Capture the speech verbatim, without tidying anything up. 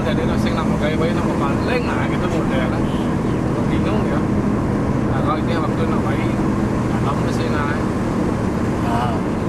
jadi sing nama gaya bayi nama paling nah gitu modelnya bingung ya. Nah kalau ini waktu nama bayi dalam mesin nah Ah.